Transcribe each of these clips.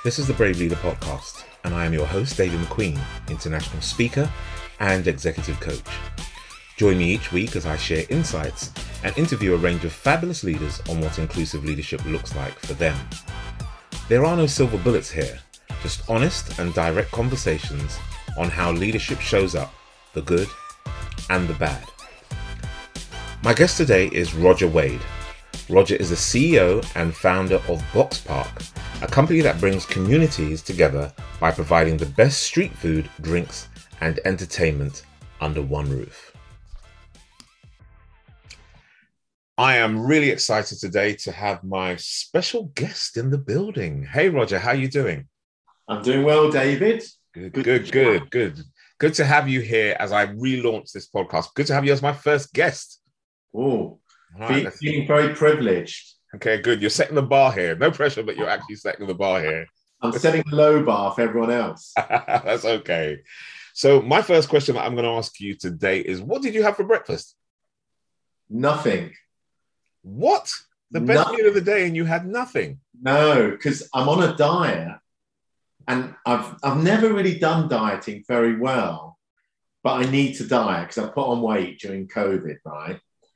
This is the Brave Leader podcast, and I am your host, David McQueen, international speaker and executive coach. Join me each week as I share insights and interview a range of fabulous leaders on what inclusive leadership looks like for them. There are no silver bullets here, just honest and direct conversations on how leadership shows up, the good and the bad. My guest today is Roger Wade. Roger is the CEO and founder of BoxPark, a company that brings communities together by providing the best street food, drinks, and entertainment under one roof. I am really excited today to have my special guest in the building. Hey, Roger, how are you doing? I'm doing well, David. Good. Good to have you here as I relaunch this podcast. Good to have you as my first guest. Oh, right, feeling very privileged. Okay, good. You're setting the bar here. No pressure, but you're actually setting the bar here. I'm setting a low bar for everyone else. That's okay. So my first question that I'm going to ask you today is, what did you have for breakfast? Nothing. What? The best meal of the day and you had nothing? No, because I'm on a diet and I've never really done dieting very well, but I need to diet because I put on weight during COVID, right?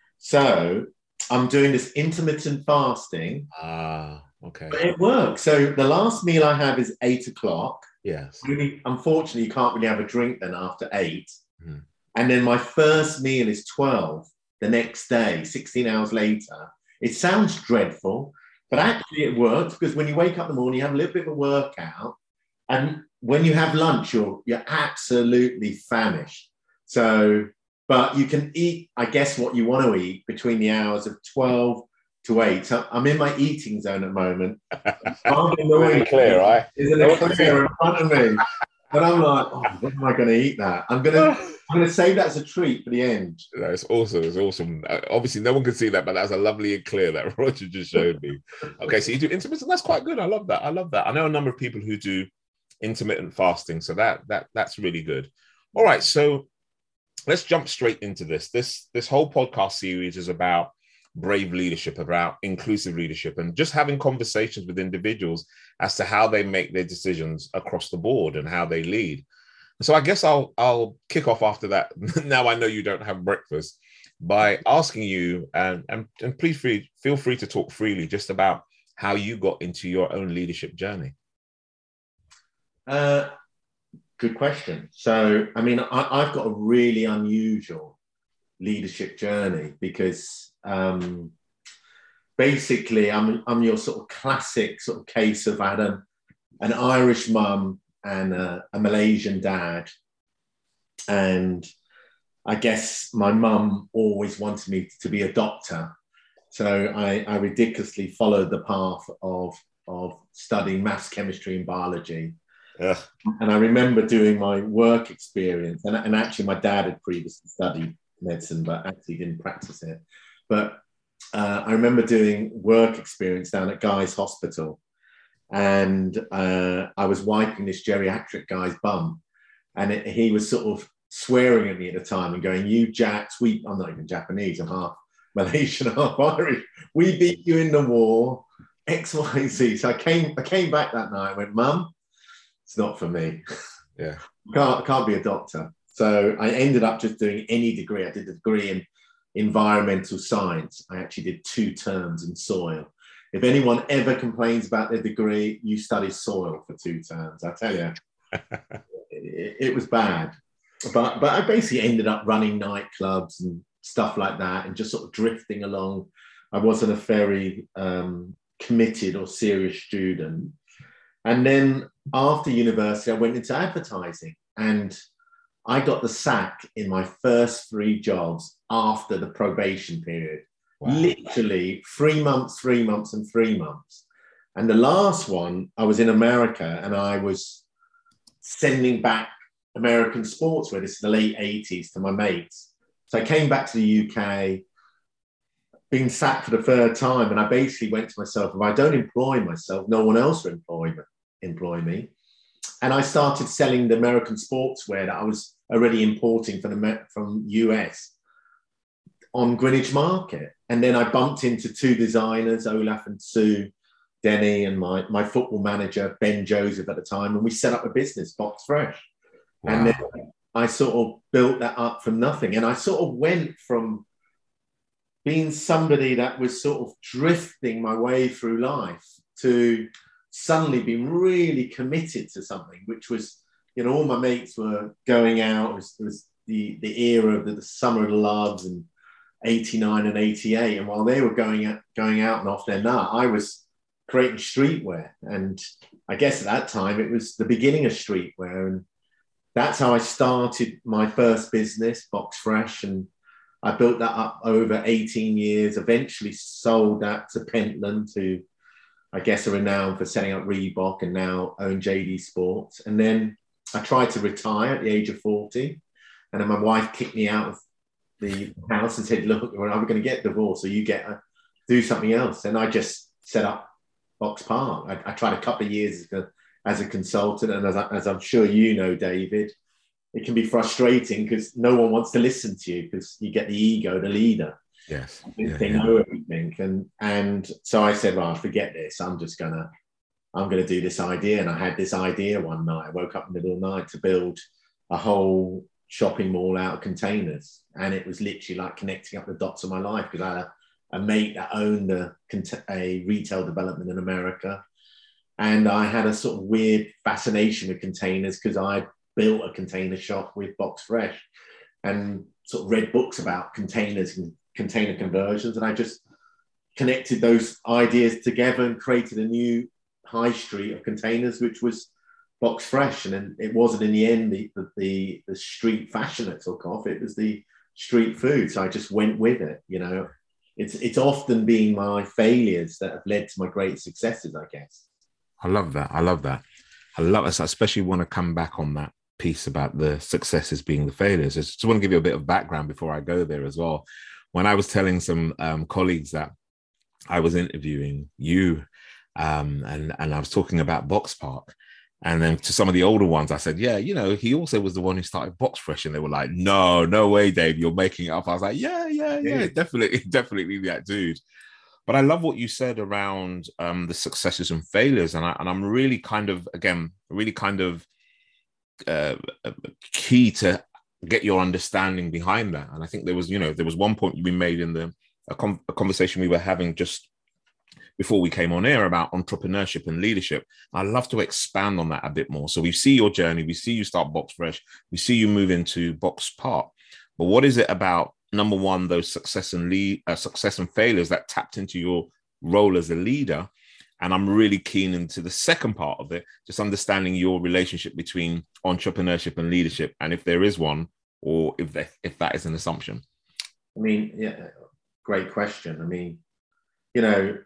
So I'm doing this intermittent fasting. Okay. But it works. So the last meal I have is 8 o'clock. Yes. Really, unfortunately, you can't really have a drink then after 8. Mm. And then my first meal is 12 the next day, 16 hours later. It sounds dreadful, but actually it works because when you wake up in the morning, you have a little bit of a workout. And when you have lunch, you're absolutely famished. So, but you can eat, I guess, what you want to eat between the hours of 12 to 8. So I'm in my eating zone at the moment. Really clear, right? Isn't it clear in front of me? And I'm like, oh, what am I going to eat that? I'm going to save that as a treat for the end. That's awesome. It's awesome. Obviously, no one can see that, but that's a lovely and clear that Roger just showed me. Okay, so you do intermittent. That's quite good. I love that. I know a number of people who do intermittent fasting, so that's really good. All right, so let's jump straight into this. This whole podcast series is about brave leadership, about inclusive leadership, and just having conversations with individuals as to how they make their decisions across the board and how they lead. So I guess I'll kick off after that. Now I know you don't have breakfast, by asking you, and please feel free to talk freely just about how you got into your own leadership journey. Good question. So, I mean, I've got a really unusual leadership journey because basically I'm your sort of classic sort of case of I had an Irish mum and a Malaysian dad. And I guess my mum always wanted me to be a doctor. So I ridiculously followed the path of studying maths, chemistry and biology. Ugh. And I remember doing my work experience, and actually my dad had previously studied medicine, but actually didn't practice it. But I remember doing work experience down at Guy's Hospital, and I was wiping this geriatric guy's bum, and he was sort of swearing at me at the time and going, "You Jacks, I'm not even Japanese, I'm half Malaysian, half Irish. We beat you in the war, X, Y, Z." So I came back that night and went, "Mum, it's not for me. Yeah, can't be a doctor." So I ended up just doing any degree. I did a degree in environmental science. I actually did 2 terms in soil. If anyone ever complains about their degree, you study soil for 2 terms. I tell you, it was bad. But I basically ended up running nightclubs and stuff like that and just sort of drifting along. I wasn't a very committed or serious student. And then after university, I went into advertising and I got the sack in my first 3 jobs after the probation period. Wow. Literally 3 months, 3 months and 3 months. And the last one, I was in America and I was sending back American sportswear. This is the late 80s to my mates. So I came back to the UK, being sacked for the 3rd time. And I basically went to myself, if I don't employ myself, no one else will employ me. And I started selling the American sportswear that I was already importing from US on Greenwich Market. And then I bumped into 2 designers, Olaf and Sue Denny and my football manager, Ben Joseph at the time, and we set up a business, Box Fresh. Wow. And then I sort of built that up from nothing. And I sort of went from being somebody that was sort of drifting my way through life to suddenly being really committed to something, which was, you know, all my mates were going out. It was the era of the summer of the loves and 89 and 88. And while they were going out and off their nut, I was creating streetwear. And I guess at that time, it was the beginning of streetwear. And that's how I started my first business, Box Fresh. And I built that up over 18 years, eventually sold that to Pentland, who I guess are renowned for setting up Reebok and now own JD Sports. And then I tried to retire at the age of 40. And then my wife kicked me out of the house and said, look, we're either going to get divorced or you do something else. And I just set up Box Park. I tried a couple of years as a consultant. And as I'm sure you know, David, it can be frustrating because no one wants to listen to you because you get the ego, the leader. Yes. They know everything. And so I said, well, forget this. I'm going to do this idea. And I had this idea one night. I woke up in the middle of the night to build a whole shopping mall out of containers. And it was literally like connecting up the dots of my life because I had a mate that owned a retail development in America. And I had a sort of weird fascination with containers because I built a container shop with Box Fresh and sort of read books about containers and container conversions. And I just connected those ideas together and created a new high street of containers, which was Box Fresh. And then it wasn't in the end the street fashion that took off. It was the street food. So I just went with it. You know, it's often been my failures that have led to my great successes, I guess. I love that. I love it. I especially want to come back on that piece about the successes being the failures. I just want to give you a bit of background before I go there as well. When I was telling some colleagues that I was interviewing you and I was talking about Box Park, and then to some of the older ones, I said, yeah, you know, he also was the one who started Box Fresh. And they were like, no way, Dave, you're making it up. I was like, yeah, definitely that dude. But I love what you said around the successes and failures. And I'm really kind of key to get your understanding behind that. And I think there was one point we made in a conversation we were having just before we came on air about entrepreneurship and leadership. I'd love to expand on that a bit more. So we see your journey, we see you start Box Fresh, we see you move into Box Park. But what is it about, number one, those success and failures that tapped into your role as a leader? And I'm really keen into the second part of it, just understanding your relationship between entrepreneurship and leadership, and if there is one, or if that is an assumption. I mean, yeah, great question. I mean, you know,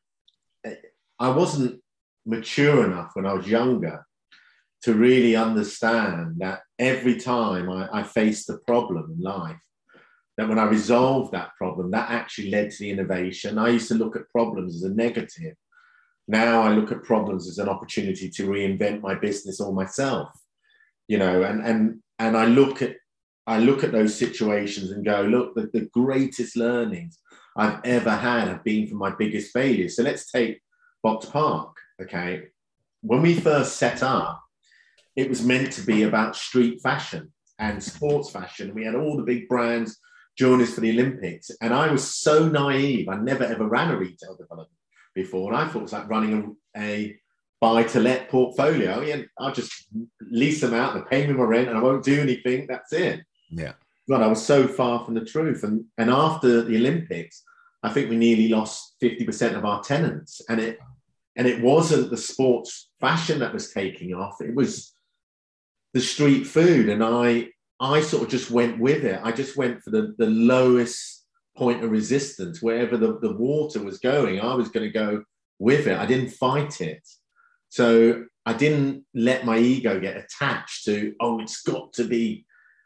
I wasn't mature enough when I was younger to really understand that every time I faced a problem in life, that when I resolved that problem, that actually led to the innovation. I used to look at problems as a negative. Now I look at problems as an opportunity to reinvent my business or myself, you know, and I look at those situations and go, look, the greatest learnings I've ever had have been from my biggest failures. So let's take Box Park, okay? When we first set up, it was meant to be about street fashion and sports fashion. We had all the big brands join us for the Olympics. And I was so naive. I never ever ran a retail development before. And I thought it was like running a buy-to-let portfolio. Yeah, I'll just lease them out and pay me my rent and I won't do anything. That's it. Yeah. But I was so far from the truth. And after the Olympics, I think we nearly lost 50% of our tenants. And it wasn't the sports fashion that was taking off. It was the street food. And I sort of just went with it. I just went for the lowest point of resistance. Wherever the water was going, I was going to go with it. I didn't fight it. So I didn't let my ego get attached to, it's got to be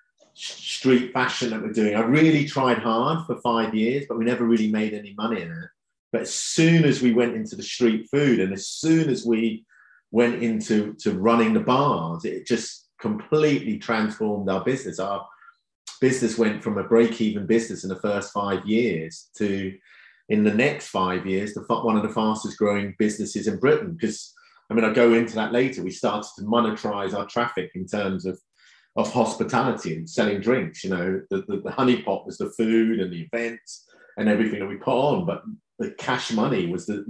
street fashion that we're doing. I really tried hard for 5 years, but we never really made any money in it. But as soon as we went into the street food and as soon as we went into running the bars, it just completely transformed our business. Our business went from a break-even business in the first 5 years to in the next 5 years, one of the fastest growing businesses in Britain. Because, I mean, I'll go into that later. We started to monetize our traffic in terms of hospitality and selling drinks. You know, the honey pot was the food and the events and everything that we put on, but the cash money was the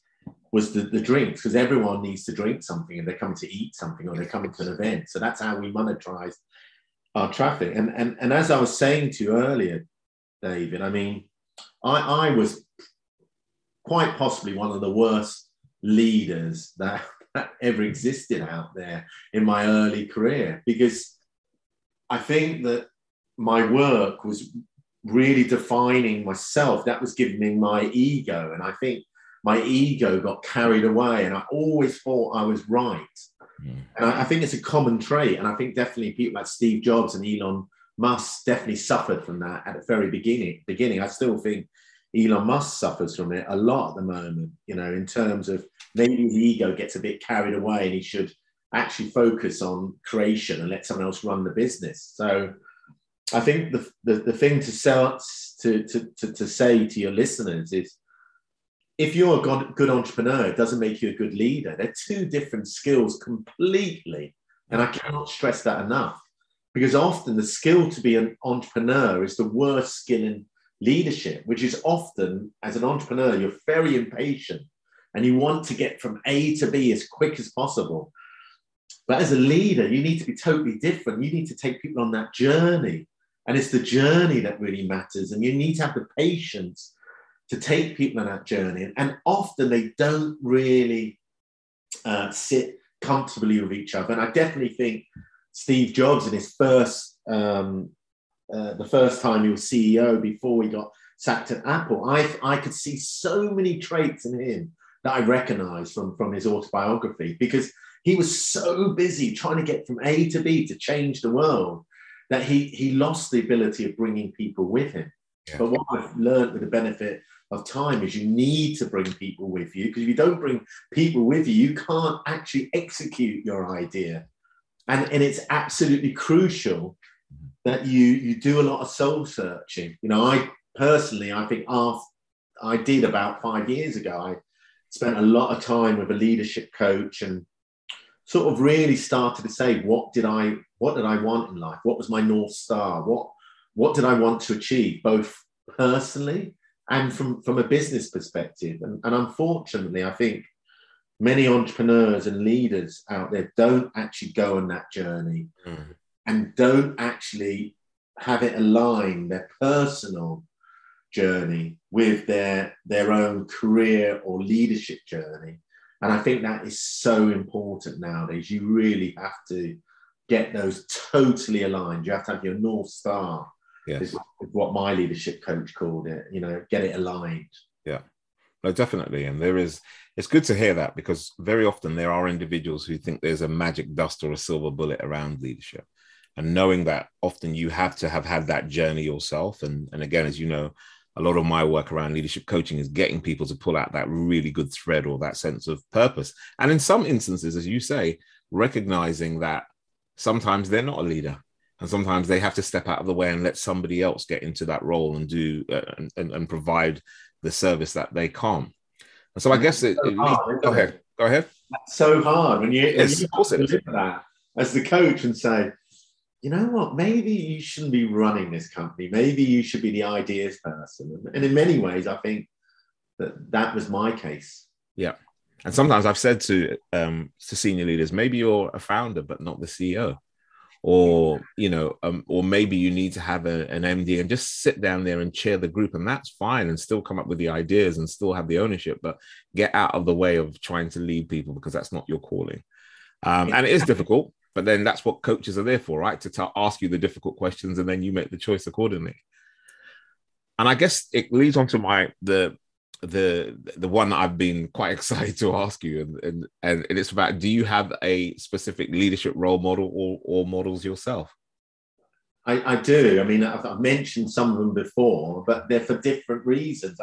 drinks, because everyone needs to drink something, and they're coming to eat something, or they're coming to an event. So that's how we monetize our traffic. And as I was saying to you earlier, David, I mean, I was quite possibly one of the worst leaders that ever existed out there in my early career, because I think that my work was really defining myself. That was giving me my ego. And I think my ego got carried away, and I always thought I was right. And I think it's a common trait. And I think definitely people like Steve Jobs and Elon Musk definitely suffered from that at the very beginning. I still think Elon Musk suffers from it a lot at the moment, you know, in terms of maybe his ego gets a bit carried away, and he should actually focus on creation and let someone else run the business. So I think the thing to say to your listeners is, if you're a good entrepreneur, it doesn't make you a good leader. They're two different skills completely. And I cannot stress that enough, because often the skill to be an entrepreneur is the worst skill in leadership, which is often, as an entrepreneur, you're very impatient and you want to get from A to B as quick as possible. But as a leader, you need to be totally different. You need to take people on that journey. And it's the journey that really matters. And you need to have the patience to take people on that journey. And often they don't really sit comfortably with each other. And I definitely think Steve Jobs, in his first, the first time he was CEO before he got sacked at Apple, I could see so many traits in him that I recognized from his autobiography, because he was so busy trying to get from A to B to change the world that he lost the ability of bringing people with him. Yeah. But what I've learned with the benefit of time is you need to bring people with you, because if you don't bring people with you, you can't actually execute your idea. And it's absolutely crucial that you do a lot of soul searching. You know, I think I did about 5 years ago, I spent a lot of time with a leadership coach and sort of really started to say, what did I want in life? What was my North Star? What did I want to achieve, both personally and from a business perspective? And unfortunately, I think many entrepreneurs and leaders out there don't actually go on that journey and don't actually have it align their personal journey with their own career or leadership journey. And I think that is so important nowadays. You really have to get those totally aligned. You have to have your North Star. Yes. Is what my leadership coach called it, you know, get it aligned. Yeah, no, definitely. And it's good to hear that, because very often there are individuals who think there's a magic dust or a silver bullet around leadership. And knowing that often you have to have had that journey yourself. And again, as you know, a lot of my work around leadership coaching is getting people to pull out that really good thread or that sense of purpose. And in some instances, as you say, recognizing that sometimes they're not a leader, and sometimes they have to step out of the way and let somebody else get into that role and do and provide the service that they can't. And so I guess go ahead. That's so hard when you of course it is. Look at that as the coach and say, you know what, maybe you shouldn't be running this company. Maybe you should be the ideas person. And in many ways, I think that was my case. Yeah. And sometimes I've said to senior leaders, maybe you're a founder, but not the CEO. Or, you know, or maybe you need to have an MD and just sit down there and chair the group, and that's fine, and still come up with the ideas and still have the ownership, but get out of the way of trying to lead people, because that's not your calling. And it is difficult, but then that's what coaches are there for, right? To ask you the difficult questions, and then you make the choice accordingly. And I guess it leads on to the one that I've been quite excited to ask you, and it's about, do you have a specific leadership role model or models yourself? I do. I mean, I've mentioned some of them before, but they're for different reasons.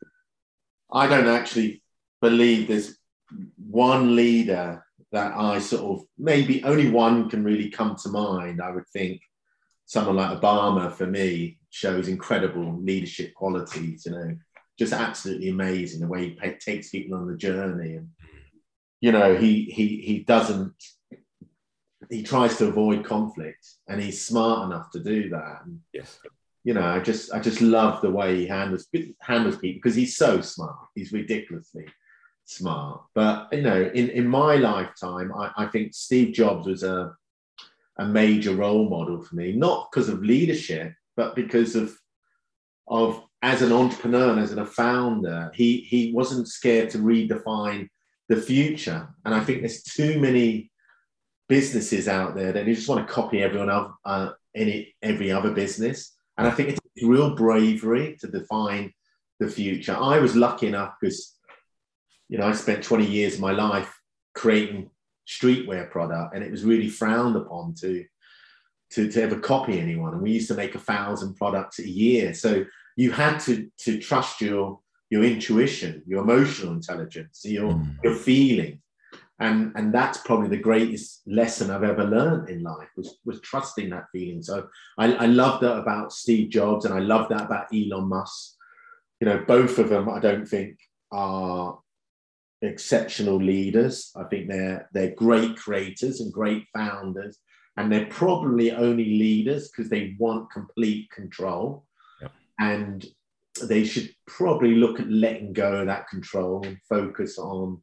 I don't actually believe there's one leader that I sort of, maybe only one can really come to mind. I would think someone like Obama, for me, shows incredible leadership qualities, you know. just absolutely amazing, the way he takes people on the journey. And, you know, he doesn't, he tries to avoid conflict, and he's smart enough to do that. And, yes, you know, I just love the way he handles people, because he's so smart. He's ridiculously smart. But, you know, in my lifetime, I think Steve Jobs was a major role model for me, not because of leadership, but because of as an entrepreneur and as a founder, he wasn't scared to redefine the future. And I think there's too many businesses out there that you just want to copy everyone else, every other business. And I think it's real bravery to define the future. I was lucky enough because, you know, I spent 20 years of my life creating streetwear product, and it was really frowned upon to ever copy anyone. And we used to make 1,000 products a year. So you had to trust your intuition, your emotional intelligence, your feeling. And that's probably the greatest lesson I've ever learned in life, was trusting that feeling. So I love that about Steve Jobs, and I love that about Elon Musk. You know, both of them, I don't think, are exceptional leaders. I think they're great creators and great founders, and they're probably only leaders because they want complete control. Yep. And they should probably look at letting go of that control and focus on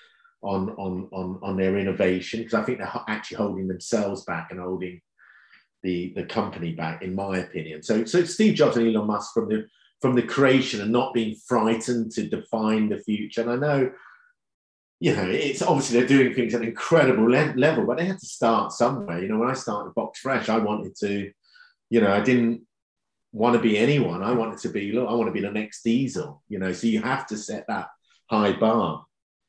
their innovation, because I think they're actually holding themselves back and holding the company back, in my opinion. So Steve Jobs and Elon Musk, from the creation and not being frightened to define the future. And I know, you know, it's obviously they're doing things at an incredible level, but they had to start somewhere. You know, when I started Box Fresh, I wanted to, you know, I didn't want to be anyone. I wanted to be, look, I want to be the next Diesel, you know, so you have to set that high bar.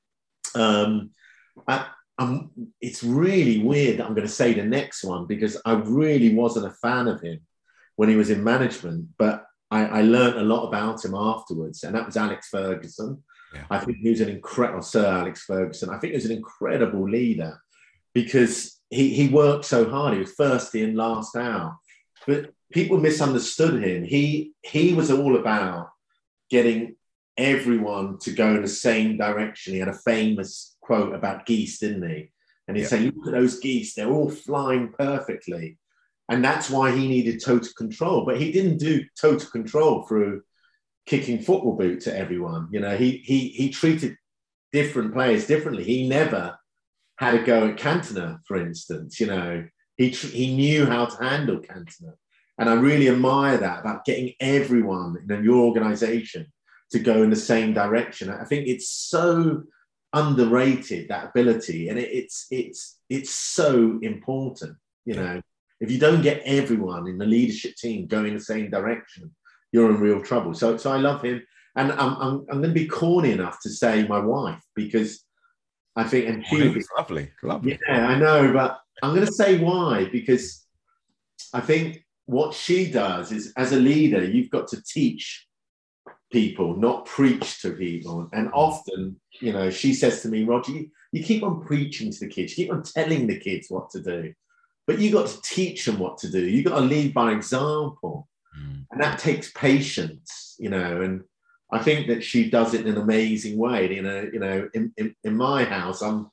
It's really weird that I'm going to say the next one, because I really wasn't a fan of him when he was in management, but I learned a lot about him afterwards, and that was Alex Ferguson. Yeah. I think he was an incredible, Sir Alex Ferguson. I think he was an incredible leader, because he worked so hard. He was first in, last out, but people misunderstood him. He was all about getting everyone to go in the same direction. He had a famous quote about geese, didn't he? And he'd say, look at those geese, they're all flying perfectly. And that's why he needed total control. But he didn't do total control through kicking football boots at everyone. You know, he treated different players differently. He never had a go at Cantona, for instance. You know, he knew how to handle Cantona. And I really admire that, about getting everyone in your organization to go in the same direction. I think it's so underrated, that ability, and it's so important. You know, if you don't get everyone in the leadership team going the same direction, you're in real trouble. So I love him, and I'm going to be corny enough to say my wife, because I think, and it's lovely. Yeah, I know, but I'm going to say why, because I think what she does is, as a leader, you've got to teach people, not preach to people. And often, you know, she says to me, Roger, you keep on preaching to the kids, you keep on telling the kids what to do, but you got to teach them what to do. You got to lead by example. And that takes patience, you know, and I think that she does it in an amazing way. You know, in my house, I'm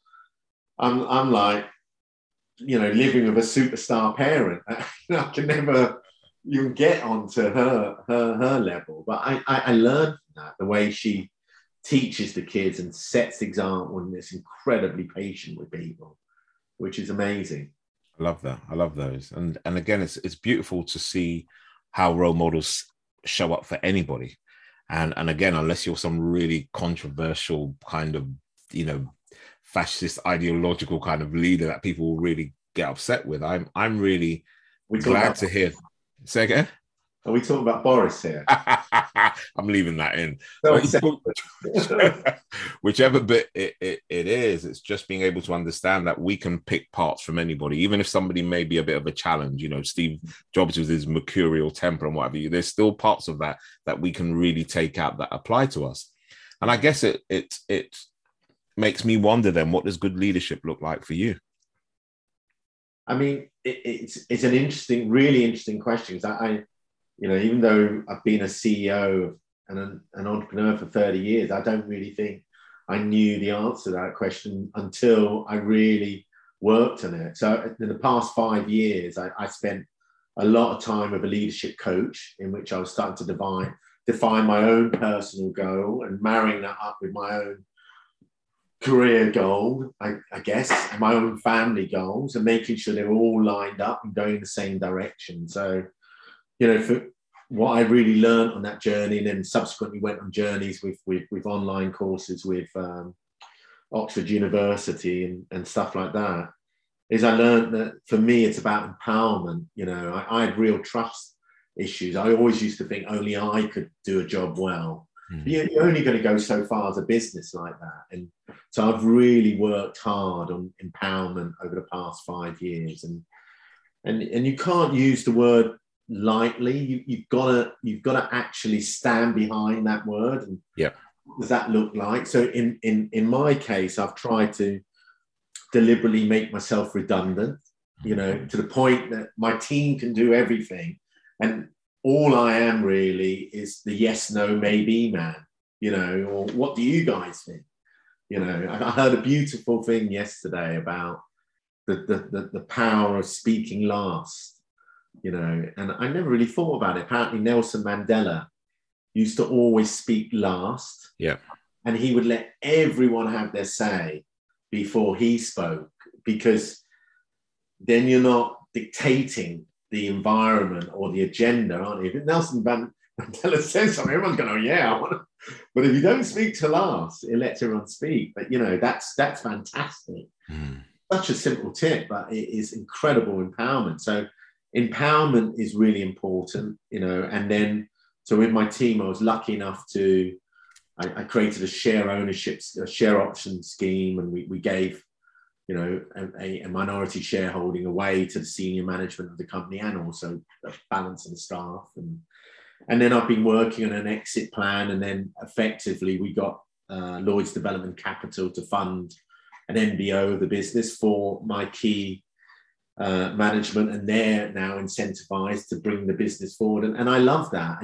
like, you know, living with a superstar parent. I can never even get onto her level, but I learned from that, the way she teaches the kids and sets the example, and is incredibly patient with people, which is amazing. I love that. I love those. And again, it's beautiful to see how role models show up for anybody. And again, unless you're some really controversial kind of, you know, fascist ideological kind of leader that people will really get upset with, I'm really glad to hear. Say again? Are we talking about Boris here? I'm leaving that in. Whichever bit it is, it's just being able to understand that we can pick parts from anybody, even if somebody may be a bit of a challenge. You know, Steve Jobs with his mercurial temper and whatever, there's still parts of that we can really take out that apply to us. And I guess it makes me wonder then, what does good leadership look like for you? I mean, it's an interesting, really interesting question. I you know, even though I've been a CEO an entrepreneur for 30 years, I don't really think I knew the answer to that question until I really worked on it. So in the past 5 years, I spent a lot of time with a leadership coach in which I was starting to define my own personal goal and marrying that up with my own career goal, I guess, and my own family goals, and making sure they're all lined up and going in the same direction. So, for what I really learned on that journey, and then subsequently went on journeys with online courses with Oxford University and stuff like that, is I learned that for me, it's about empowerment. I had real trust issues. I always used to think only I could do a job well. You're only going to go so far as a business like that. And so I've really worked hard on empowerment over the past 5 years. And you can't use the word lightly. You've got to actually stand behind that word. And what does that look like? So in my case, I've tried to deliberately make myself redundant, to the point that my team can do everything. And all I am really is the yes, no, maybe man, or what do you guys think? I heard a beautiful thing yesterday about the power of speaking last, and I never really thought about it. Apparently Nelson Mandela used to always speak last. Yeah. And he would let everyone have their say before he spoke, because then you're not dictating the environment or the agenda, aren't you? If Nelson Mandela says something, everyone's going, oh yeah, I want to. But if you don't speak to last, it lets everyone speak. But that's fantastic. Such a simple tip, but it is incredible empowerment. So empowerment is really important, and then so with my team, I was lucky enough to I created a share option scheme, and we gave a minority shareholding away to the senior management of the company, and also a balance of the staff. And then I've been working on an exit plan, and then effectively we got Lloyds Development Capital to fund an MBO of the business for my key management, and they're now incentivized to bring the business forward. And I love that.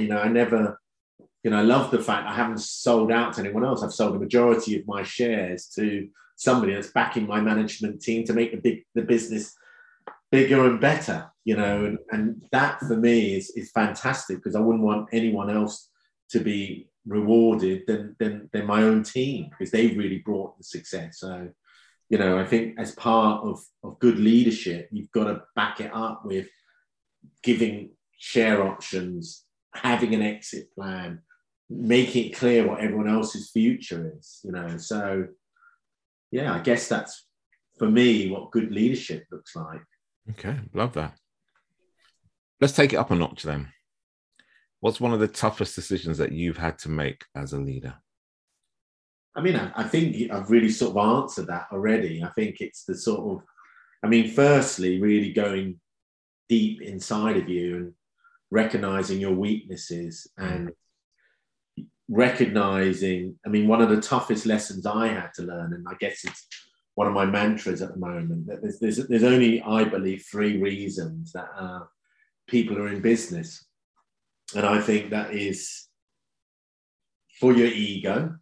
I love the fact I haven't sold out to anyone else. I've sold the majority of my shares to somebody that's backing my management team to make the business bigger and better, and that for me is fantastic, because I wouldn't want anyone else to be rewarded than my own team, because they've really brought the success. So, I think as part of good leadership, you've got to back it up with giving share options, having an exit plan, making it clear what everyone else's future is, So, yeah, I guess that's, for me, what good leadership looks like. Okay, love that. Let's take it up a notch then. What's one of the toughest decisions that you've had to make as a leader? I mean, I think I've really sort of answered that already. I think it's the sort of, firstly, really going deep inside of you and recognizing your weaknesses and recognizing, one of the toughest lessons I had to learn, and I guess it's one of my mantras at the moment, that there's only, I believe, 3 reasons that people are in business. And I think that is for your ego,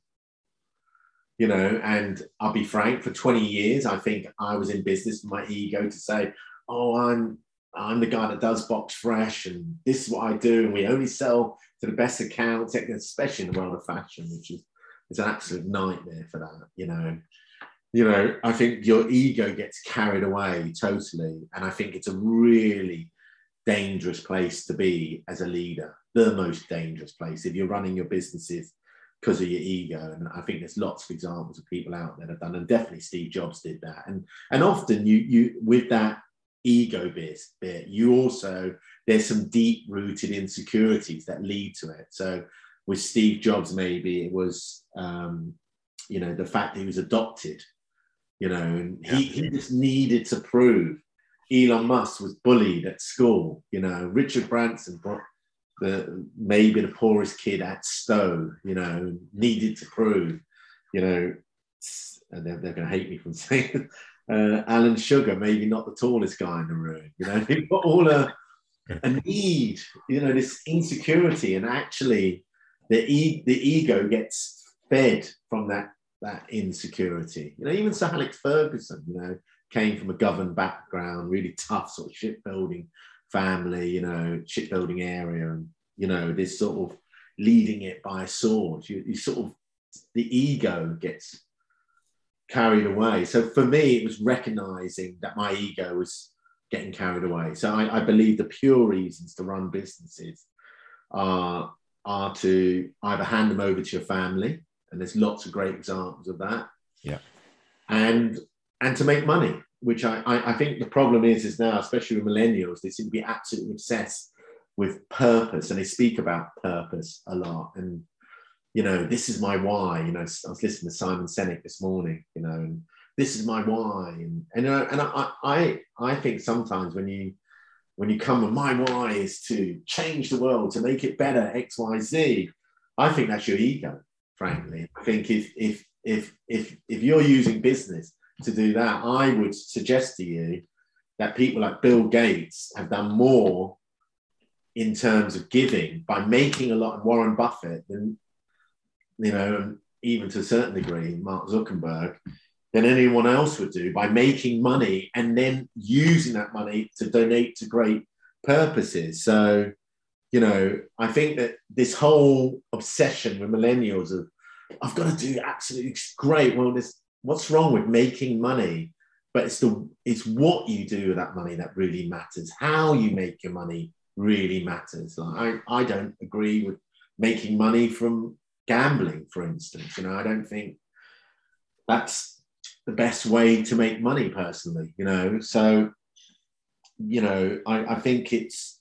and I'll be frank, for 20 years, I think I was in business for my ego to say, oh, I'm the guy that does Box Fresh, and this is what I do, and we only sell to the best accounts, especially in the world of fashion, which is an absolute nightmare for that, I think your ego gets carried away totally. And I think it's a really dangerous place to be as a leader, the most dangerous place, if you're running your businesses because of your ego. And I think there's lots of examples of people out there that have done, and definitely Steve Jobs did that. And often you with that ego bit, you also, there's some deep rooted insecurities that lead to it. So with Steve Jobs, maybe it was, the fact that he was adopted, and he just needed to prove. Elon Musk was bullied at school, Richard Branson, maybe the poorest kid at Stowe, needed to prove, and they're going to hate me from saying Alan Sugar, maybe not the tallest guy in the room, they've got all a need, this insecurity. And actually, the ego gets fed from that insecurity. You know, even Sir Alex Ferguson, you know, came from a governed background, really tough sort of shipbuilding family, you know, shipbuilding area, and you know, this sort of leading it by a sword. You sort of, the ego gets carried away. So for me, it was recognizing that my ego was getting carried away. So I believe the pure reasons to run businesses are to either hand them over to your family, and there's lots of great examples of that. Yeah. And to make money, which I think the problem is now, especially with millennials, they seem to be absolutely obsessed with purpose, and they speak about purpose a lot. And, you know, this is my why. You know, I was listening to Simon Sinek this morning, you know, and this is my why. And you know, and I think sometimes when you come with my why is to change the world, to make it better, X, Y, Z, I think that's your ego, frankly. I think if you're using business to do that, I would suggest to you that people like Bill Gates have done more in terms of giving by making a lot, of Warren Buffett, than, you know, and even to a certain degree, Mark Zuckerberg, than anyone else would do by making money and then using that money to donate to great purposes. So, you know, I think that this whole obsession with millennials of, I've got to do absolutely great. Well, what's wrong with making money? But it's what you do with that money that really matters. How you make your money really matters. Like I don't agree with making money from gambling, for instance. You know, I don't think that's the best way to make money personally, you know. So, you know, I think it's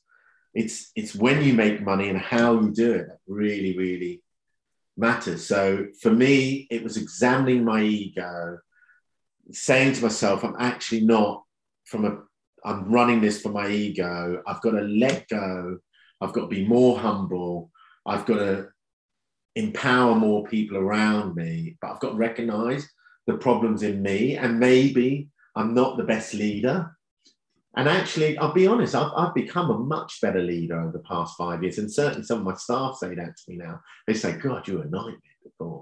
when you make money and how you do it that really, really matters. So for me, it was examining my ego, saying to myself, I'm actually not I'm running this for my ego. I've got to let go. I've got to be more humble. I've got to empower more people around me, but I've got to recognize the problems in me, and maybe I'm not the best leader. And actually, I'll be honest, I've become a much better leader over the past 5 years. And certainly some of my staff say that to me now. They say, God, you were a nightmare before.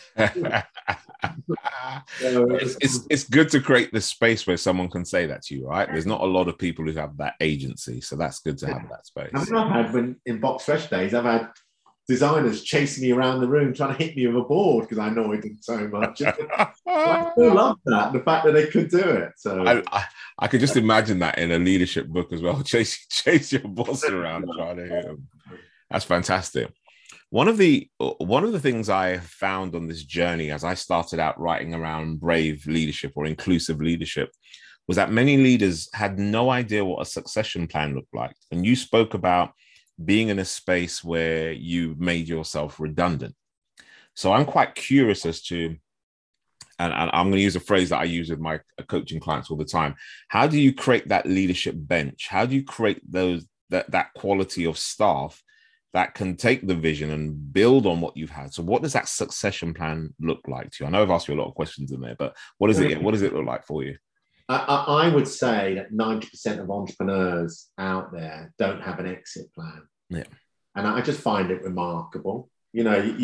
It's good to create the space where someone can say that to you, right? There's not a lot of people who have that agency. So that's good to have that space. I mean, I've had, in Box Fresh days, I've had designers chasing me around the room trying to hit me with a board because I annoyed them so much. I still love that, the fact that they could do it. So I could just imagine that in a leadership book as well. Chase your boss around trying to hit him. That's fantastic. One of the things I found on this journey as I started out writing around brave leadership or inclusive leadership was that many leaders had no idea what a succession plan looked like. And you spoke about being in a space where you made yourself redundant. So I'm quite curious as to, and I'm going to use a phrase that I use with my coaching clients all the time. How do you create that leadership bench? How do you create that quality of staff that can take the vision and build on what you've had? So what does that succession plan look like to you? I know I've asked you a lot of questions in there, but what does it look like for you? I would say that 90% of entrepreneurs out there don't have an exit plan. Yeah. And I just find it remarkable. You know,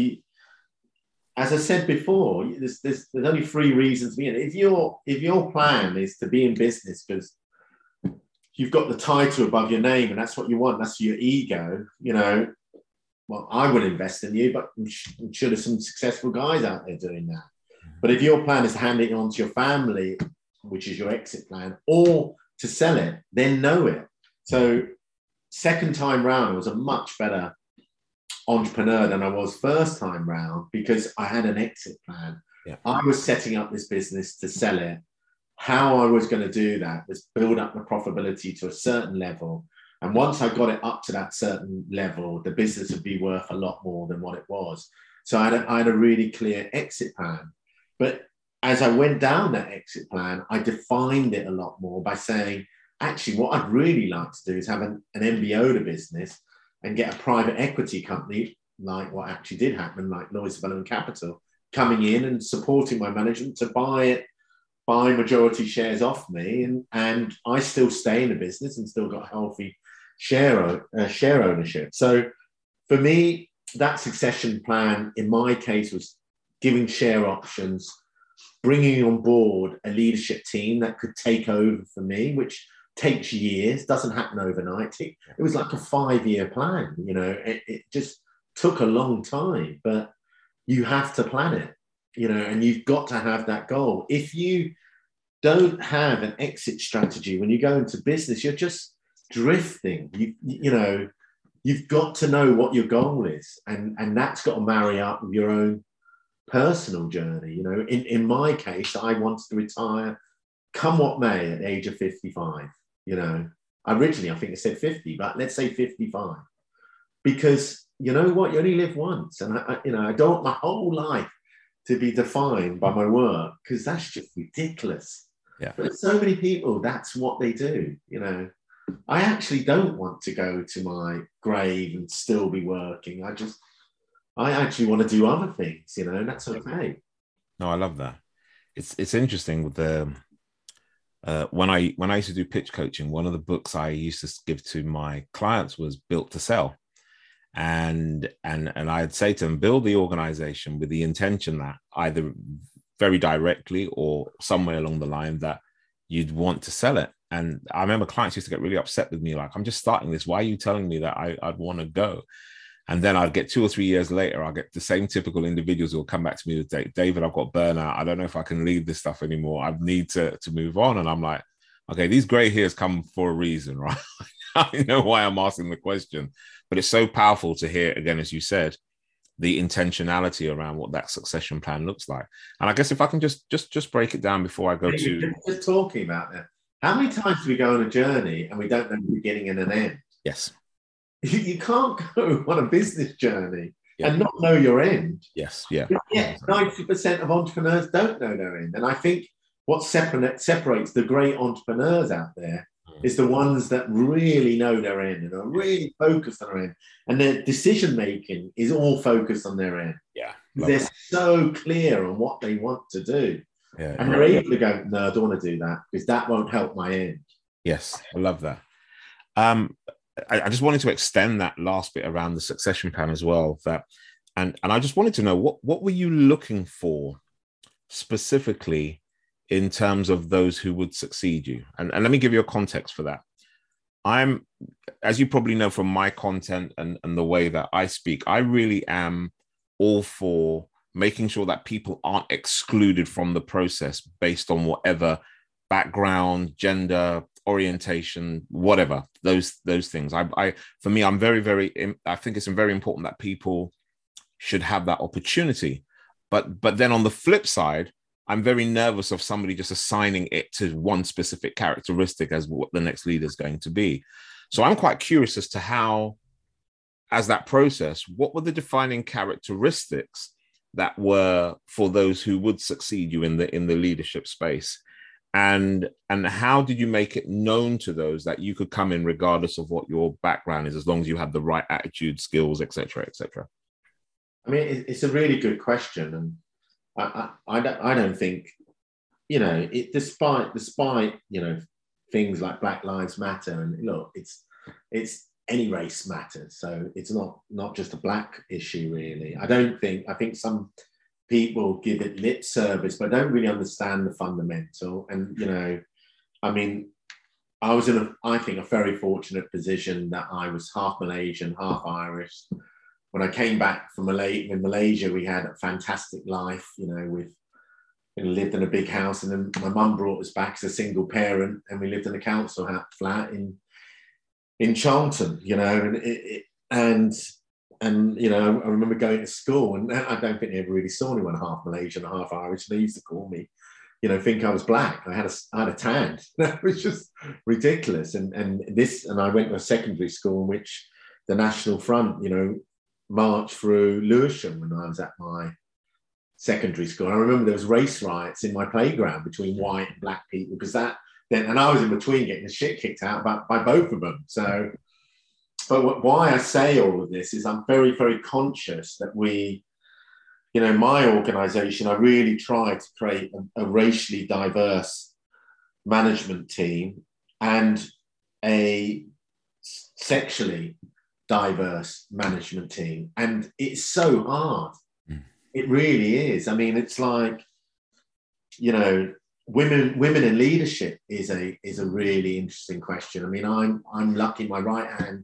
as I said before, there's only 3 reasons to be in it. If your plan is to be in business because you've got the title above your name and that's what you want, that's your ego, you know, well, I would invest in you, but I'm sure there's some successful guys out there doing that. But if your plan is to hand it on to your family, which is your exit plan, or to sell it, then know it. So second time round, I was a much better entrepreneur than I was first time round because I had an exit plan. Yeah. I was setting up this business to sell it. How I was going to do that was build up the profitability to a certain level. And once I got it up to that certain level, the business would be worth a lot more than what it was. So I had a really clear exit plan. But as I went down that exit plan, I defined it a lot more by saying, actually, what I'd really like to do is have an MBO to business and get a private equity company, like what actually did happen, like Lloyds Development Capital, coming in and supporting my management to buy majority shares off me, and I still stay in the business and still got healthy share ownership. So for me, that succession plan, in my case, was giving share options, bringing on board a leadership team that could take over for me, which takes years, doesn't happen overnight. It was like a 5-year plan, you know, it just took a long time, but you have to plan it, you know, and you've got to have that goal. If you don't have an exit strategy when you go into business, you're just drifting. You know, you've got to know what your goal is, and that's got to marry up with your own personal journey. You know, in my case, I wanted to retire come what may at the age of 55. You know, originally I think it said 50, but let's say 55, because you know what, you only live once, and you know, I don't want my whole life to be defined by my work, because that's just ridiculous. Yeah. But so many people, that's what they do. You know, I actually don't want to go to my grave and still be working. I actually want to do other things, you know, and that's okay. No, I love that. It's interesting with the when I used to do pitch coaching, one of the books I used to give to my clients was Built to Sell. And I'd say to them, build the organization with the intention that either very directly or somewhere along the line that you'd want to sell it. And I remember clients used to get really upset with me, like, I'm just starting this. Why are you telling me that I'd want to go? And then I'd get 2 or 3 years later, I'll get the same typical individuals who will come back to me with, David, I've got burnout. I don't know if I can lead this stuff anymore. I need to move on. And I'm like, okay, these gray hairs come for a reason, right? I know why I'm asking the question, but it's so powerful to hear, again, as you said, the intentionality around what that succession plan looks like. And I guess if I can just break it down before I go to... Just talking about that. How many times do we go on a journey and we don't know the beginning and an end? Yes. You can't go on a business journey Yeah. and not know your end. Yes. Yeah. Yeah. 90% of entrepreneurs don't know their end. And I think what separates the great entrepreneurs out there is the ones that really know their end and are really focused on their end. And their decision making is all focused on their end. Yeah. They're so clear on what they want to do. Yeah. And they're able to go, no, I don't want to do that because that won't help my end. Yes. I love that. I just wanted to extend that last bit around the succession plan as well. And I just wanted to know what were you looking for specifically in terms of those who would succeed you? And let me give you a context for that. I'm, as you probably know from my content and the way that I speak, I really am all for making sure that people aren't excluded from the process based on whatever background, gender, orientation, whatever, those things. For me, I'm I think it's very important that people should have that opportunity. But then on the flip side, I'm very nervous of somebody just assigning it to one specific characteristic as what the next leader is going to be. So I'm quite curious as to how, as that process, what were the defining characteristics that were for those who would succeed you in the leadership space? And how did you make it known to those that you could come in regardless of what your background is, as long as you have the right attitude, skills, etc., etc.? I mean, it's a really good question, and I don't think, you know, despite you know, things like Black Lives Matter, and look, it's any race matters, so it's not just a black issue really. I think some people give it lip service, but don't really understand the fundamental. And, you know, I mean, I was in I think a very fortunate position that I was half Malaysian, half Irish. When I came back from Malaysia, we had a fantastic life, you know, we lived in a big house, and then my mum brought us back as a single parent, and we lived in a council flat in Charlton, you know, and you know, I remember going to school, and I don't think they ever really saw anyone half Malaysian or half Irish. They used to call me, you know, think I was black. I had a tan. That was just ridiculous. And I went to a secondary school in which the National Front, you know, marched through Lewisham when I was at my secondary school. And I remember there was race riots in my playground between white and black people, because and I was in between getting the shit kicked out by both of them. So. But why I say all of this is I'm very, very conscious that we, you know, my organization, I really try to create a racially diverse management team and a sexually diverse management team, and it's so hard. Mm. It really is. I mean, it's like, you know, women in leadership is a really interesting question. I mean, I'm lucky. My right hand,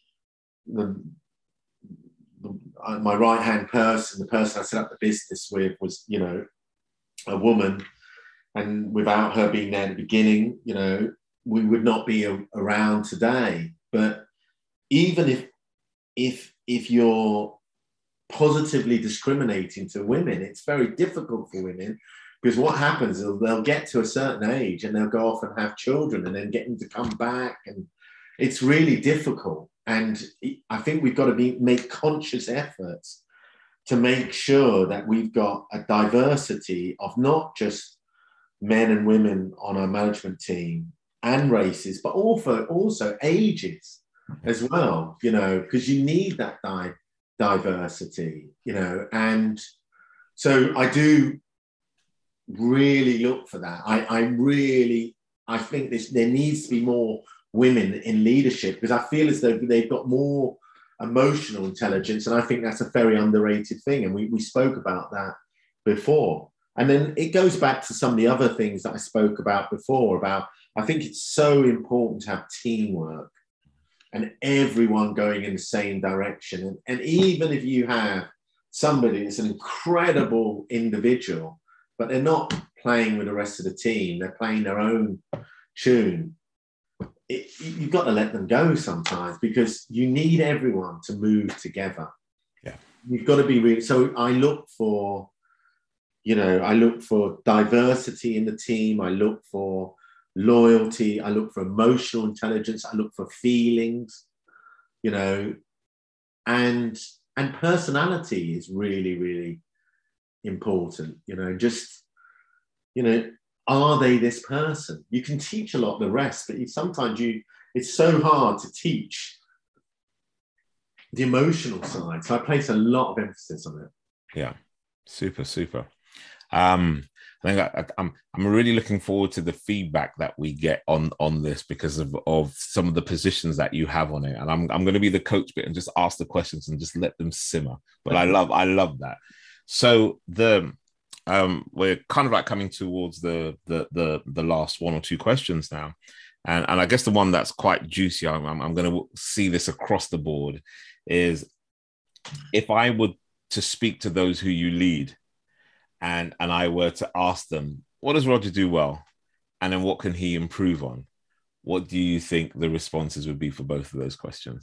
my right hand person, the person I set up the business with, was, you know, a woman, and without her being there at the beginning, you know, we would not be around today. But even if you're positively discriminating to women, it's very difficult for women, because what happens is they'll get to a certain age and they'll go off and have children and then get them to come back, and it's really difficult. And I think we've got to make conscious efforts to make sure that we've got a diversity of not just men and women on our management team and races, but also ages as well, you know, because you need that diversity, you know. And so I do really look for that. I think there needs to be more women in leadership, because I feel as though they've got more emotional intelligence, and I think that's a very underrated thing. And we spoke about that before. And then it goes back to some of the other things that I spoke about before, about I think it's so important to have teamwork and everyone going in the same direction. And even if you have somebody that's an incredible individual, but they're not playing with the rest of the team, they're playing their own tune, you've got to let them go sometimes, because you need everyone to move together. Yeah, you've got to be really. So I look for diversity in the team. I look for loyalty. I look for emotional intelligence. I look for feelings, you know, and personality is really, really important. You know, just, you know, are they this person? You can teach a lot of the rest, but sometimes it's so hard to teach the emotional side. So I place a lot of emphasis on it. Yeah, super. I think I'm really looking forward to the feedback that we get on this, because of some of the positions that you have on it. And I'm going to be the coach bit and just ask the questions and just let them simmer. But I love that. So we're kind of like coming towards the last one or two questions now, and I guess the one that's quite juicy, I'm going to see this across the board, is if I were to speak to those who you lead, and I were to ask them, what does Roger do well, and then what can he improve on, what do you think the responses would be for both of those questions?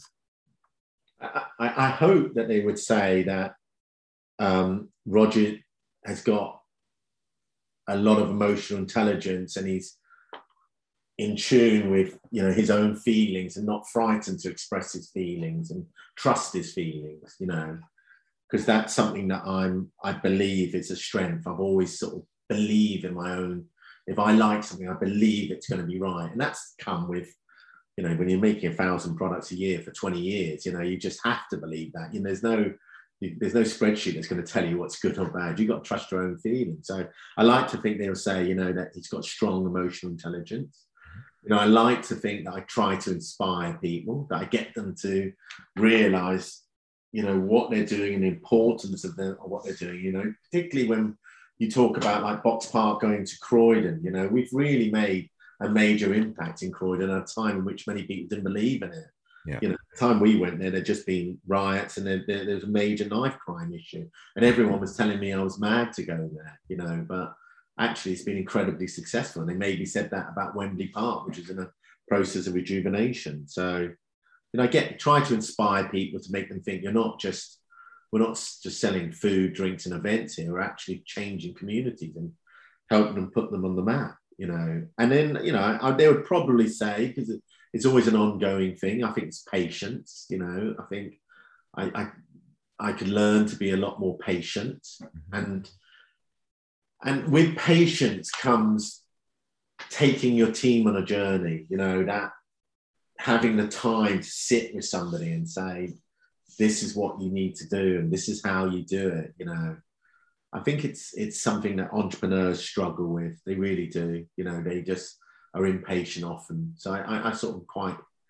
I hope that they would say that Roger has got a lot of emotional intelligence, and he's in tune with, you know, his own feelings, and not frightened to express his feelings and trust his feelings, you know, because that's something that I believe is a strength. I've always sort of believe in my own, if I like something, I believe it's going to be right. And that's come with, you know, when you're making 1,000 products a year for 20 years, you know, you just have to believe that. You know, there's no spreadsheet that's going to tell you what's good or bad. You've got to trust your own feelings. So I like to think they'll say, you know, that he's got strong emotional intelligence. You know, I like to think that I try to inspire people, that I get them to realize, you know, what they're doing and the importance of what they're doing, you know, particularly when you talk about like Box Park going to Croydon. You know, we've really made a major impact in Croydon at a time in which many people didn't believe in it. Yeah. You know, the time we went there, there'd just been riots, and there was a major knife crime issue, and everyone was telling me I was mad to go there, you know, but actually it's been incredibly successful. And they maybe said that about Wembley Park, which is in a process of rejuvenation. So, you know, try to inspire people, to make them think we're not just selling food, drinks, and events here. We're actually changing communities and helping them put them on the map, you know. And then, you know, they would probably say, because it's always an ongoing thing, I think it's patience. You know, I think I could learn to be a lot more patient, and with patience comes taking your team on a journey. You know, that having the time to sit with somebody and say, this is what you need to do, and this is how you do it. You know, I think it's something that entrepreneurs struggle with. They really do. You know, they just are impatient often. So I sort of quite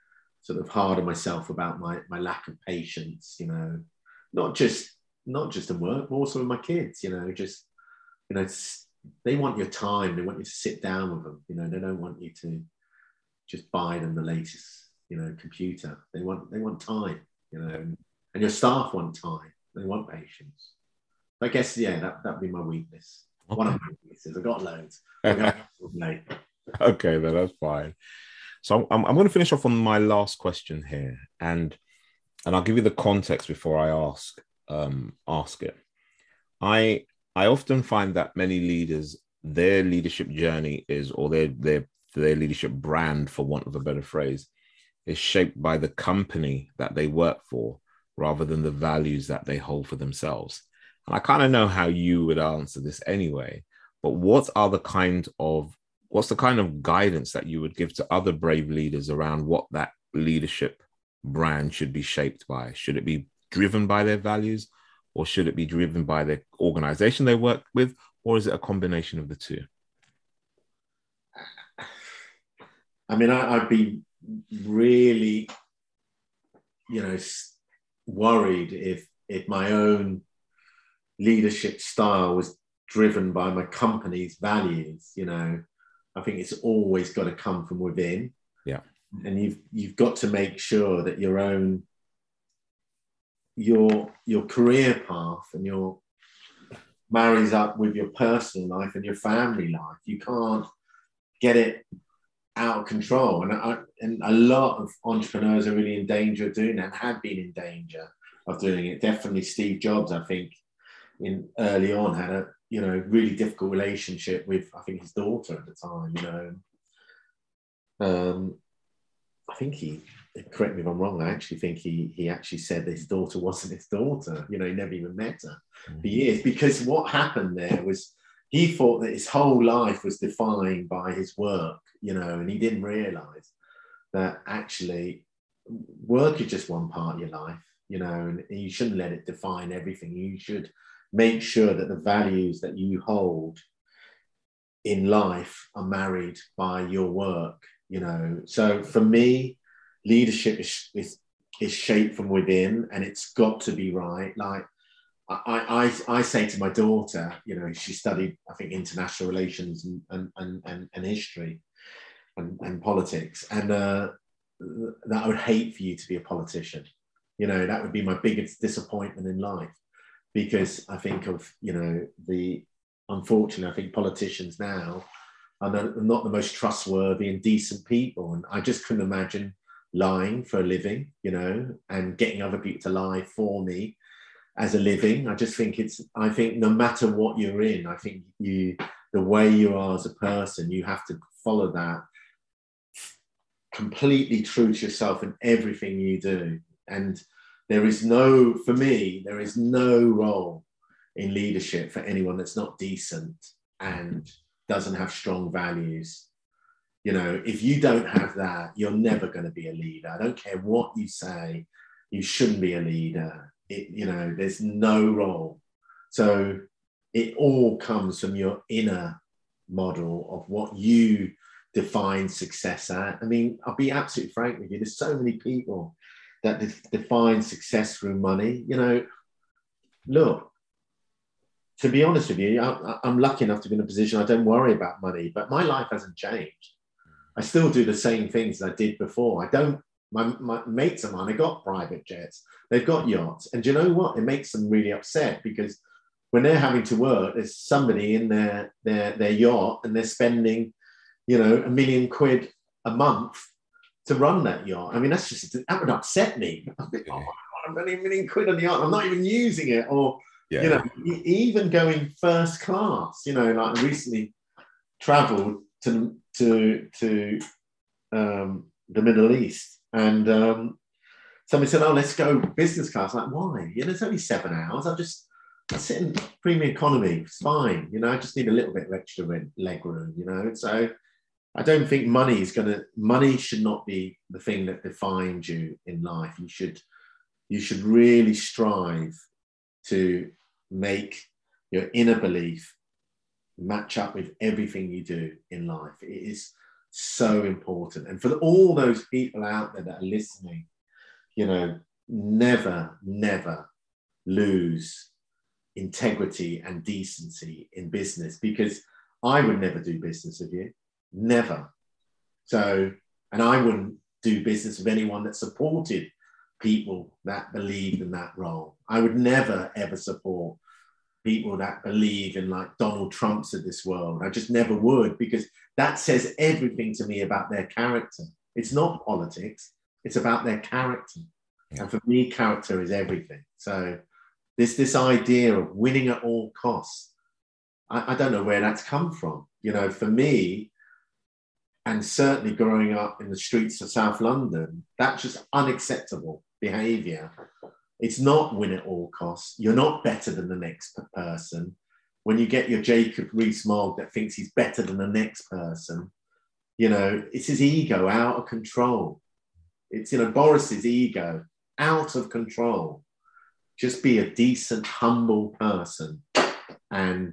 sort of hard on myself about my lack of patience, you know, not just at work, but also with my kids, you know, just, you know, they want your time. They want you to sit down with them. You know, they don't want you to just buy them the latest, you know, computer. They want time, you know, and your staff want time. They want patience. I guess, yeah, that'd be my weakness. Okay. One of my weaknesses. I've got loads. Okay, then that's fine. So I'm going to finish off on my last question here, and I'll give you the context before I ask it. I often find that many leaders, their leadership journey is, or their leadership brand, for want of a better phrase, is shaped by the company that they work for rather than the values that they hold for themselves. And I kind of know how you would answer this anyway, but what's the kind of guidance that you would give to other brave leaders around what that leadership brand should be shaped by? Should it be driven by their values, or should it be driven by the organization they work with, or is it a combination of the two? I mean, I'd be really, you know, worried if my own leadership style was driven by my company's values. You know, I think it's always got to come from within. Yeah. And you've got to make sure that your career path and your marries up with your personal life and your family life. You can't get it out of control. And a lot of entrepreneurs are really in danger of doing that, and have been in danger of doing it. Definitely Steve Jobs, I think, in early on had a, you know, really difficult relationship with, I think, his daughter at the time, you know. I think correct me if I'm wrong, I actually think he actually said that his daughter wasn't his daughter. You know, he never even met her for years, because what happened there was he thought that his whole life was defined by his work, you know, and he didn't realize that actually work is just one part of your life, you know, and you shouldn't let it define everything. You should make sure that the values that you hold in life are married by your work, you know. So for me, leadership is shaped from within, and it's got to be right. Like I say to my daughter, you know, she studied, I think, international relations and history and politics, and that I would hate for you to be a politician. You know, that would be my biggest disappointment in life, because I think of, you know, unfortunately, I think politicians now are not the most trustworthy and decent people. And I just couldn't imagine lying for a living, you know, and getting other people to lie for me as a living. I just think I think no matter what you're in, I think the way you are as a person, you have to follow that completely true to yourself in everything you do. And for me, there is no role in leadership for anyone that's not decent and doesn't have strong values. You know, if you don't have that, you're never going to be a leader. I don't care what you say, you shouldn't be a leader. You know, there's no role. So it all comes from your inner model of what you define success at. I mean, I'll be absolutely frank with you. There's so many people that define success through money. You know, look, to be honest with you, I'm lucky enough to be in a position I don't worry about money, but my life hasn't changed. I still do the same things as I did before. My mates of mine, they got private jets, they've got yachts. And do you know what? It makes them really upset, because when they're having to work, there's somebody in their yacht, and they're spending, you know, £1 million a month to run that yacht. I mean, that would upset me. I think, oh, I'm spending £1 million on the yacht, I'm not even using it. Or, yeah, you know, even going first class, you know, like I recently traveled to the Middle East, and somebody said, oh, let's go business class. I'm like, why? You know, it's only 7 hours. I sit in premium economy. It's fine. You know, I just need a little bit of extra leg room, you know. So I don't think money should not be the thing that defines you in life. You should really strive to make your inner belief match up with everything you do in life. It is so important. And for all those people out there that are listening, never, never lose integrity and decency in business, because I would never do business with you, never. So, and I wouldn't do business with anyone that supported people that believed in that role. I would never, ever support people that believe in like Donald Trumps of this world. I just never would, because that says everything to me about their character. It's not politics, it's about their character. Yeah. And for me, character is everything. So this idea of winning at all costs, I don't know where that's come from. For me, and certainly growing up in the streets of South London, that's just unacceptable behavior. It's not win at all costs. You're not better than the next person. When you get your Jacob Rees-Mogg that thinks he's better than the next person, it's his ego out of control. It's, Boris's ego out of control. Just be a decent, humble person and,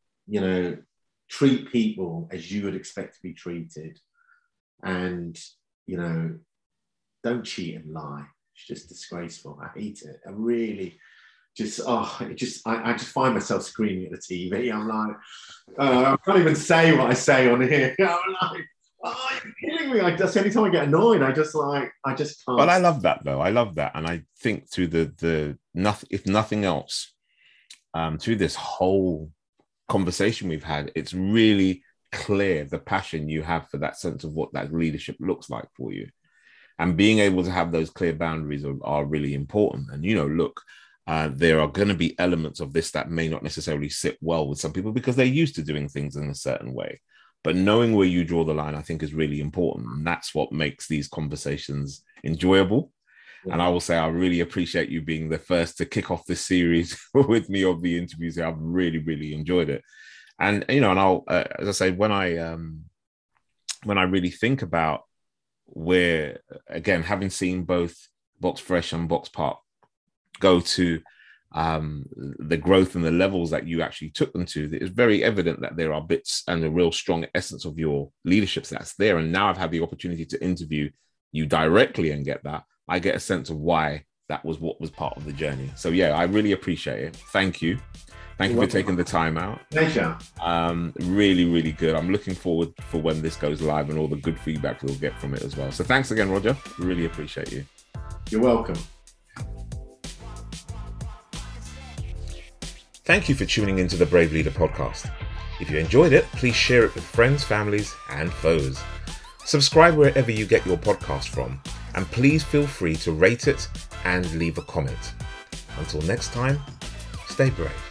treat people as you would expect to be treated. And, don't cheat and lie. It's just disgraceful. I hate it. I really I just find myself screaming at the TV. I'm like, I can't even say what I say on here. I'm like, oh, you're killing me. Just any time I get annoyed, I just can't. But I love that though. I love that. And I think through if nothing else, through this whole conversation we've had, it's really clear the passion you have for that sense of what that leadership looks like for you. And being able to have those clear boundaries are really important. And, look, there are going to be elements of this that may not necessarily sit well with some people because they're used to doing things in a certain way. But knowing where you draw the line, I think, is really important. And that's what makes these conversations enjoyable. Yeah. And I will say, I really appreciate you being the first to kick off this series with me of the interviews. I've really, really enjoyed it. And, and I'll, as I say, when I really think about where, again, having seen both Box Fresh and Box Park go to the growth and the levels that you actually took them to, it's very evident that there are bits and a real strong essence of your leadership that's there. And now I've had the opportunity to interview you directly and get that. I get a sense of why that was what was part of the journey. So yeah, I really appreciate it. Thank you. Thank you for taking the time out. Pleasure. Really, really good. I'm looking forward for when this goes live and all the good feedback we'll get from it as well. So thanks again, Roger. Really appreciate you. You're welcome. Thank you for tuning into the Brave Leader podcast. If you enjoyed it, please share it with friends, families, and foes. Subscribe wherever you get your podcast from, and please feel free to rate it and leave a comment. Until next time, stay brave.